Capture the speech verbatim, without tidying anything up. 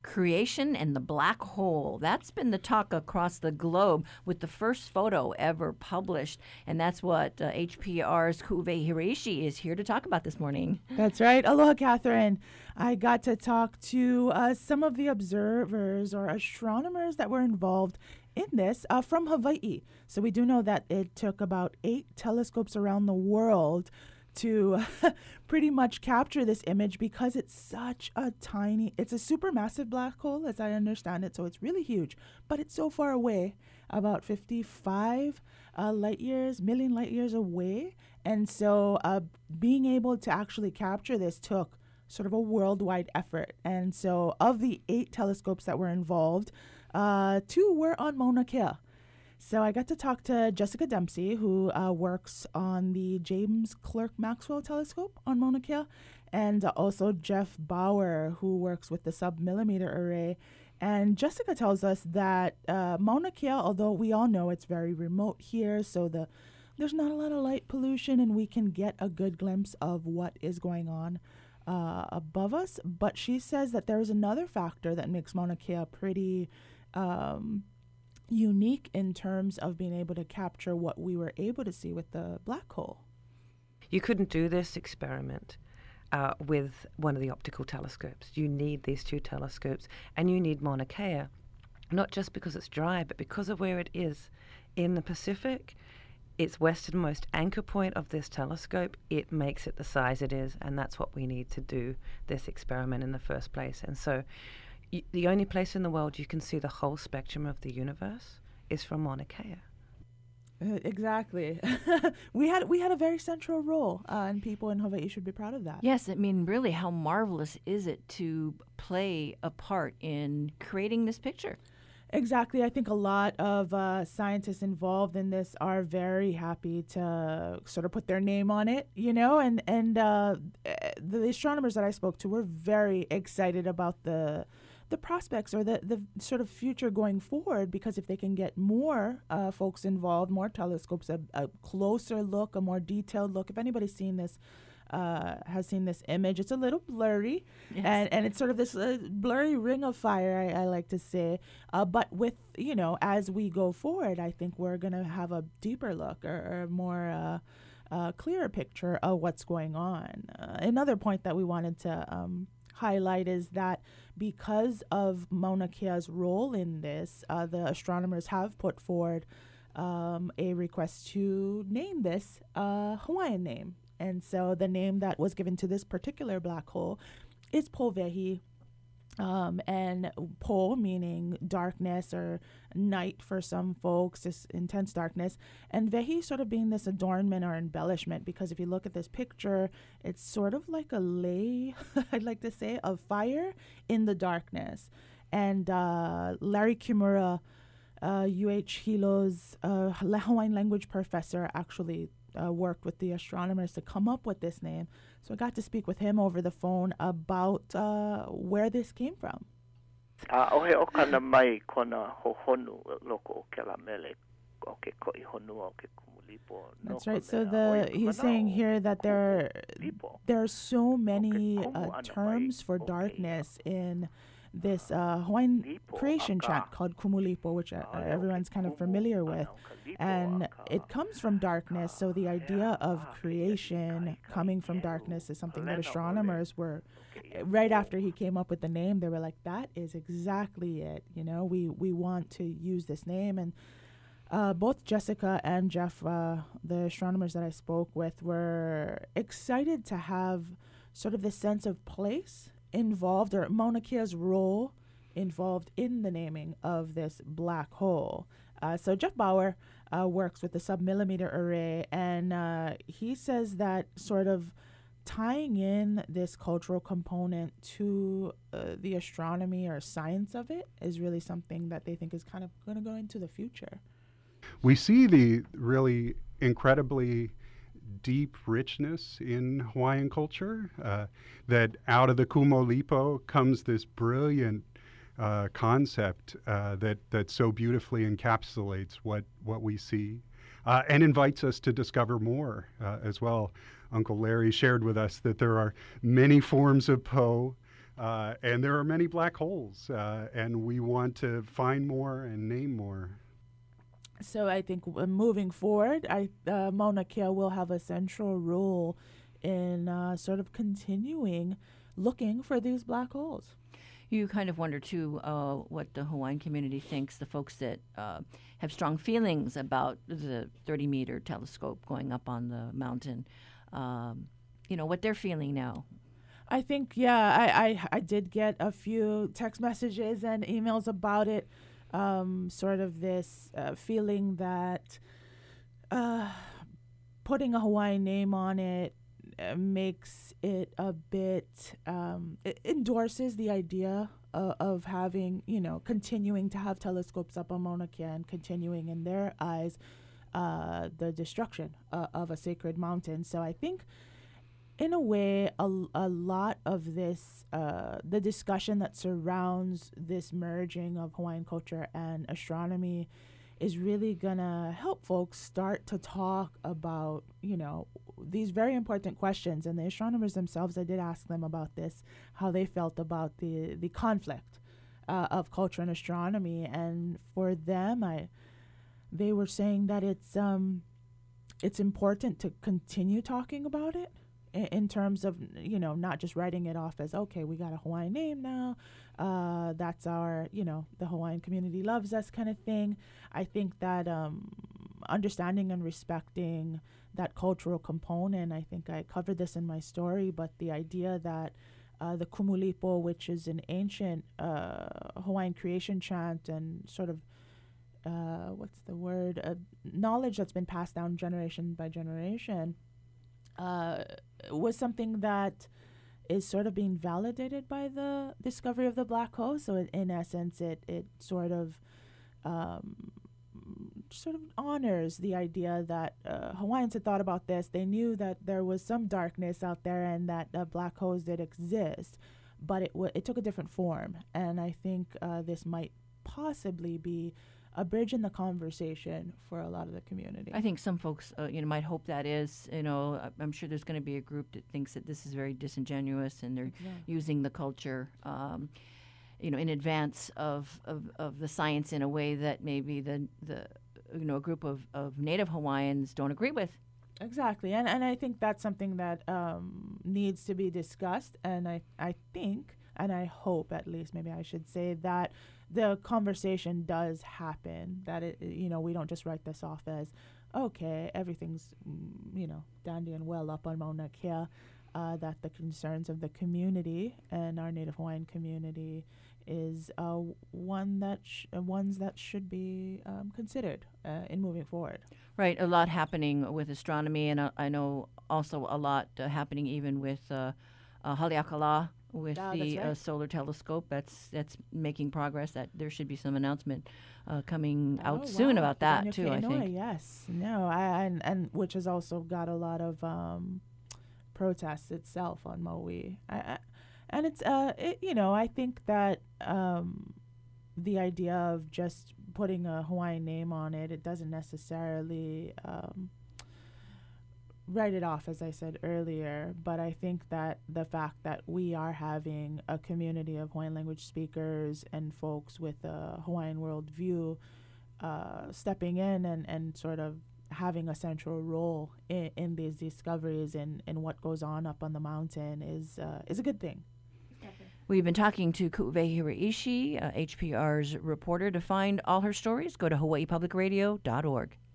Creation and the black hole. That's been the talk across the globe with the first photo ever published. And that's what uh, H P R's Kuve Hiraishi is here to talk about this morning. That's right. Aloha, Catherine. I got to talk to uh, some of the observers or astronomers that were involved in this uh, from Hawaii. So we do know that it took about eight telescopes around the world to pretty much capture this image because it's such a tiny, it's a supermassive black hole as I understand it, so it's really huge, but it's so far away, about fifty-five uh, light years, million light years away, and so uh, being able to actually capture this took sort of a worldwide effort. And so of the eight telescopes that were involved, uh, two were on Mauna Kea. So I got to talk to Jessica Dempsey, who uh, works on the James Clerk Maxwell Telescope on Mauna Kea, and uh, also Jeff Bauer, who works with the Submillimeter Array. And Jessica tells us that uh, Mauna Kea, although we all know it's very remote here, so the there's not a lot of light pollution, and we can get a good glimpse of what is going on uh, above us. But she says that there is another factor that makes Mauna Kea pretty Um, unique in terms of being able to capture what we were able to see with the black hole. You couldn't do this experiment uh, with one of the optical telescopes. You need these two telescopes, and you need Mauna Kea, not just because it's dry, but because of where it is in the Pacific. Its westernmost anchor point of this telescope, it makes it the size it is, and that's what we need to do this experiment in the first place. And so y- the only place in the world you can see the whole spectrum of the universe is from Mauna Kea. Uh, exactly. we had we had a very central role, uh, and people in Hawaii should be proud of that. Yes, I mean, really, how marvelous is it to play a part in creating this picture? Exactly. I think a lot of uh, scientists involved in this are very happy to sort of put their name on it, you know, and, and uh, the astronomers that I spoke to were very excited about the the prospects or the, the sort of future going forward, because if they can get more uh, folks involved, more telescopes, a, a closer look, a more detailed look. If anybody's seen this, Uh, has seen this image. It's a little blurry, yes. and, and it's sort of this uh, blurry ring of fire, I, I like to say. Uh, but with, you know, as we go forward, I think we're going to have a deeper look or, or more uh, uh, clearer picture of what's going on. Uh, another point that we wanted to um, highlight is that because of Mauna Kea's role in this, uh, the astronomers have put forward um, a request to name this a Hawaiian name. And so the name that was given to this particular black hole is Povehi, um, and Po meaning darkness or night for some folks, this intense darkness, and Vehi sort of being this adornment or embellishment, because if you look at this picture, it's sort of like a lay, I'd like to say, of fire in the darkness. And uh, Larry Kimura, uh, U H Hilo's uh, Hawaiian language professor, actually Uh, worked with the astronomers to come up with this name. So I got to speak with him over the phone about uh, where this came from. A ohe o kana mai kona hohonu loko o ke la mele o ke ko'i honua o ke kumulipo. That's right. So the he's saying here that there there are so many uh, terms for darkness in this uh, Hawaiian creation chant called Kumulipo, which uh, everyone's kind of familiar with. And it comes from darkness, so the idea of creation coming from darkness is something that astronomers were, right after he came up with the name, they were like, that is exactly it. You know, we, we want to use this name. And uh, both Jessica and Jeff, uh, the astronomers that I spoke with, were excited to have sort of this sense of place involved, or Mauna Kea's role involved in the naming of this black hole. Uh, so Jeff Bauer uh, works with the Submillimeter Array, and uh, he says that sort of tying in this cultural component to uh, the astronomy or science of it is really something that they think is kind of going to go into the future. We see the really incredibly deep richness in Hawaiian culture, uh, that out of the Kumulipo comes this brilliant uh, concept uh, that, that so beautifully encapsulates what, what we see uh, and invites us to discover more uh, as well. Uncle Larry shared with us that there are many forms of Po, Uh, and there are many black holes, uh, and we want to find more and name more. So I think uh, moving forward, I uh, Mauna Kea will have a central role in uh, sort of continuing looking for these black holes. You kind of wonder, too, uh, what the Hawaiian community thinks, the folks that uh, have strong feelings about the thirty-meter telescope going up on the mountain, um, you know, what they're feeling now. I think, yeah, I, I, I did get a few text messages and emails about it, um, sort of this uh, feeling that uh, putting a Hawaiian name on it uh, makes it a bit, um, it endorses the idea of, of having, you know, continuing to have telescopes up on Mauna Kea and continuing in their eyes uh, the destruction uh, of a sacred mountain. So I think in a way, a, a lot of this, uh, the discussion that surrounds this merging of Hawaiian culture and astronomy is really going to help folks start to talk about, you know, these very important questions. And the astronomers themselves, I did ask them about this, how they felt about the, the conflict uh, of culture and astronomy. And for them, I, they were saying that it's, um, it's important to continue talking about it. In terms of, you know, not just writing it off as, okay, we got a Hawaiian name now, uh, that's our, you know, the Hawaiian community loves us kind of thing. I think that um, understanding and respecting that cultural component, I think I covered this in my story, but the idea that uh, the Kumulipo, which is an ancient uh, Hawaiian creation chant and sort of, uh, what's the word, uh, knowledge that's been passed down generation by generation, uh, was something that is sort of being validated by the discovery of the black hole. So it, in essence, it it sort of um, sort of honors the idea that uh, Hawaiians had thought about this. They knew that there was some darkness out there and that uh, black holes did exist, but it w- it took a different form. And I think uh, this might possibly be a bridge in the conversation for a lot of the community. I think some folks, uh, you know, might hope that is, you know, I- I'm sure there's going to be a group that thinks that this is very disingenuous and they're Yeah. using the culture, um, you know, in advance of, of, of the science in a way that maybe the, the you know, a group of, of Native Hawaiians don't agree with. Exactly. And and I think that's something that um, needs to be discussed. And I, I think, and I hope at least, maybe I should say, that the conversation does happen, that, it, you know, we don't just write this off as, okay, everything's, mm, you know, dandy and well up on Mauna Kea, uh, that the concerns of the community and our Native Hawaiian community is uh, one that sh- uh, ones that should be um, considered uh, in moving forward. Right, a lot happening with astronomy, and uh, I know also a lot uh, happening even with uh, uh, Haleakala, with Ah, the that's right. uh, solar telescope. That's that's making progress. That there should be some announcement uh, coming out Oh, soon wow. about that Daniel too. I Kainoa, think. yes, no, I and, and which has also got a lot of um, protests itself on Maui. I, I, and it's uh, it, you know, I think that um, the idea of just putting a Hawaiian name on it, it doesn't necessarily um, write it off, as I said earlier, but I think that the fact that we are having a community of Hawaiian language speakers and folks with a Hawaiian worldview uh, stepping in and, and sort of having a central role in, in these discoveries and, and what goes on up on the mountain is uh, is a good thing. We've been talking to Ku'uwehi Hiraishi, uh, H P R's reporter. To find all her stories, go to hawaii public radio dot org.